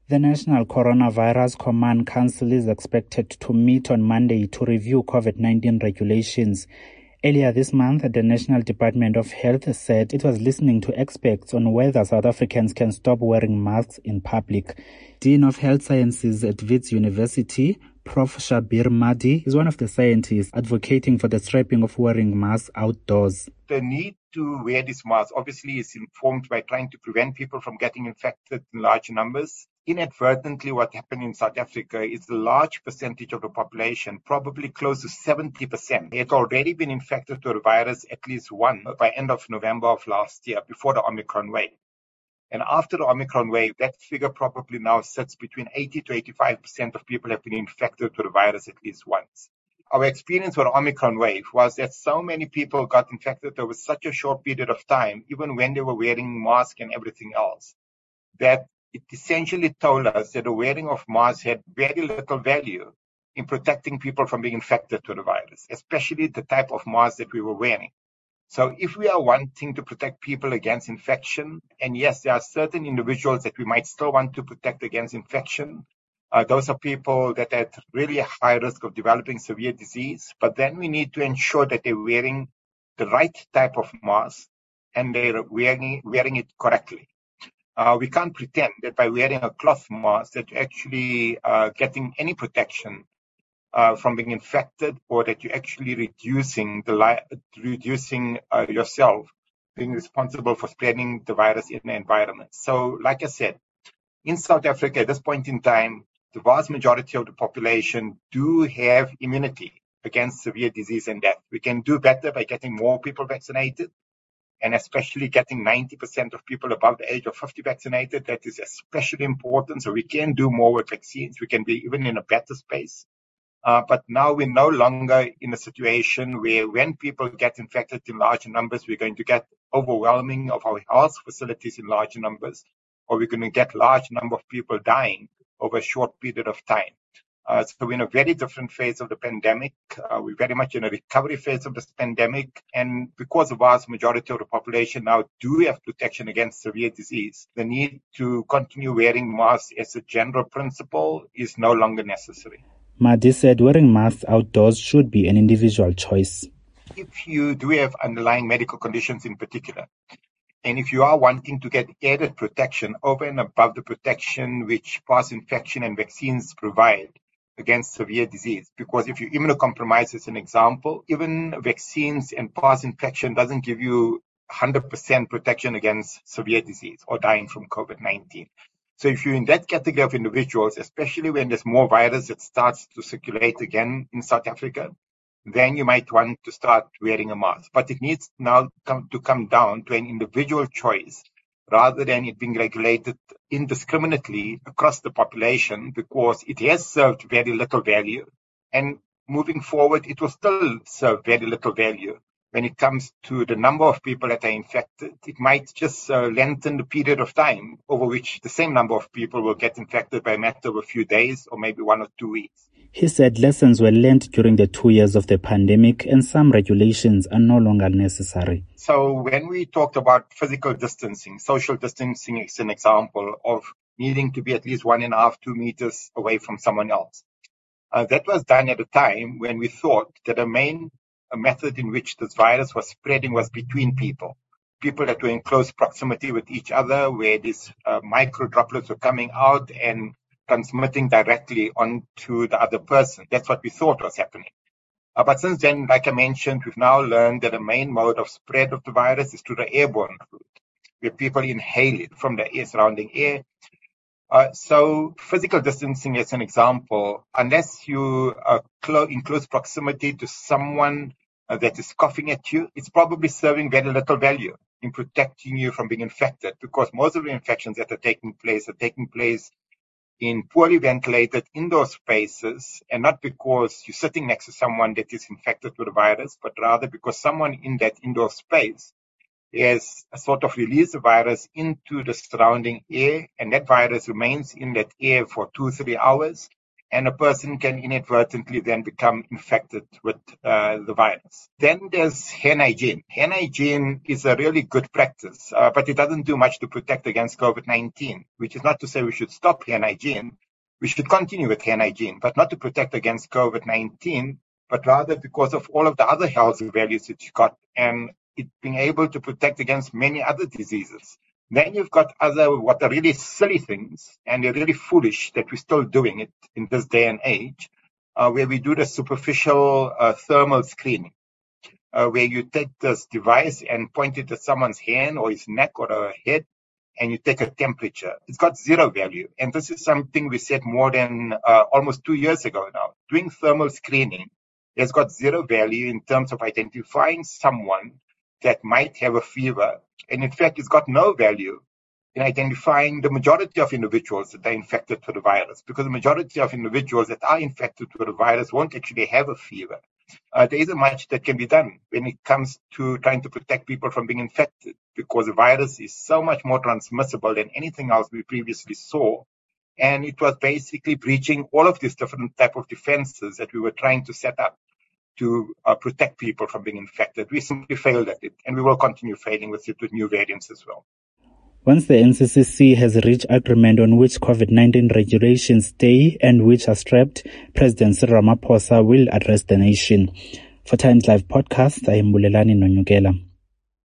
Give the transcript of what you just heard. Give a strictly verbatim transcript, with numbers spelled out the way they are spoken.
The National Coronavirus Command Council is expected to meet on Monday to review COVID nineteen regulations. Earlier this month, the National Department of Health said it was listening to experts on whether South Africans can stop wearing masks in public. Dean of Health Sciences at Wits University, Professor Shabir Madhi, is one of the scientists advocating for the scrapping of wearing masks outdoors. The need to wear this mask obviously is informed by trying to prevent people from getting infected in large numbers. Inadvertently, what happened in South Africa is a large percentage of the population, probably close to seventy percent, had already been infected with the virus, at least one, by end of November of last year, before the Omicron wave. And after the Omicron wave, that figure probably now sits between eighty to eighty-five percent of people have been infected with the virus at least once. Our experience with the Omicron wave was that so many people got infected over such a short period of time, even when they were wearing masks and everything else, that it essentially told us that the wearing of masks had very little value in protecting people from being infected with the virus, especially the type of mask that we were wearing. So if we are wanting to protect people against infection, and yes, there are certain individuals that we might still want to protect against infection, uh, those are people that are at really a high risk of developing severe disease, but then we need to ensure that they're wearing the right type of mask and they're wearing, wearing it correctly. Uh, we can't pretend that by wearing a cloth mask that you're actually uh, getting any protection uh, from being infected, or that you're actually reducing the li- reducing uh, yourself being responsible for spreading the virus in the environment. So, like I said, in South Africa at this point in time, the vast majority of the population do have immunity against severe disease and death. We can do better by getting more people vaccinated, and especially getting ninety percent of people above the age of fifty vaccinated. That is especially important. So we can do more with vaccines. We can be even in a better space. Uh, but now we're no longer in a situation where when people get infected in large numbers, we're going to get overwhelming of our health facilities in large numbers, or we're going to get large number of people dying over a short period of time. Uh, so we're in a very different phase of the pandemic. Uh, we're very much in a recovery phase of this pandemic. And because the vast majority of the population now do have protection against severe disease, the need to continue wearing masks as a general principle is no longer necessary. Madhi said wearing masks outdoors should be an individual choice. If you do have underlying medical conditions in particular, and if you are wanting to get added protection over and above the protection which past infection and vaccines provide against severe disease, because if you're immunocompromised, as an example, even vaccines and past infection doesn't give you one hundred percent protection against severe disease or dying from COVID nineteen. So if you're in that category of individuals, especially when there's more virus that starts to circulate again in South Africa, then you might want to start wearing a mask. But it needs now come, to come down to an individual choice rather than it being regulated indiscriminately across the population, because it has served very little value. And moving forward, it will still serve very little value. When it comes to the number of people that are infected, it might just uh, lengthen the period of time over which the same number of people will get infected by a matter of a few days or maybe one or two weeks. He said lessons were learned during the two years of the pandemic and some regulations are no longer necessary. So when we talked about physical distancing, social distancing is an example of needing to be at least one and a half, two meters away from someone else. Uh, that was done at a time when we thought that the main method in which this virus was spreading was between people. People that were in close proximity with each other, where these uh, micro droplets were coming out and transmitting directly onto the other person. That's what we thought was happening. Uh, but since then, like I mentioned, we've now learned that the main mode of spread of the virus is through the airborne route, where people inhale it from the air, surrounding air. Uh, so physical distancing, as an example, unless you are clo- in close proximity to someone uh, that is coughing at you, it's probably serving very little value in protecting you from being infected, because most of the infections that are taking place are taking place in poorly ventilated indoor spaces, and not because you're sitting next to someone that is infected with the virus, but rather because someone in that indoor space has sort of released the virus into the surrounding air, and that virus remains in that air for two, three hours. and a person can inadvertently then become infected with uh, the virus. Then there's hand hygiene. Hand hygiene is a really good practice, uh, but it doesn't do much to protect against COVID nineteen, which is not to say we should stop hand hygiene. We should continue with hand hygiene, but not to protect against COVID nineteen, but rather because of all of the other health values it's got and it being able to protect against many other diseases. Then you've got other, what are really silly things, and they're really foolish that we're still doing it in this day and age, uh, where we do the superficial uh, thermal screening, uh, where you take this device and point it at someone's hand or his neck or her head, and you take a temperature. It's got zero value. And this is something we said more than uh, almost two years ago now. Doing thermal screening has got zero value in terms of identifying someone that might have a fever. And in fact, it's got no value in identifying the majority of individuals that are infected with the virus, because the majority of individuals that are infected with the virus won't actually have a fever. Uh, there isn't much that can be done when it comes to trying to protect people from being infected, because the virus is so much more transmissible than anything else we previously saw. And it was basically breaching all of these different type of defenses that we were trying to set up to uh, protect people from being infected. We simply failed at it, and we will continue failing with it with new variants as well. Once the N C C C has reached agreement on which COVID nineteen regulations stay and which are scrapped, President Cyril Ramaphosa will address the nation. For Times Live Podcast, I am Bulelani Nonyukela.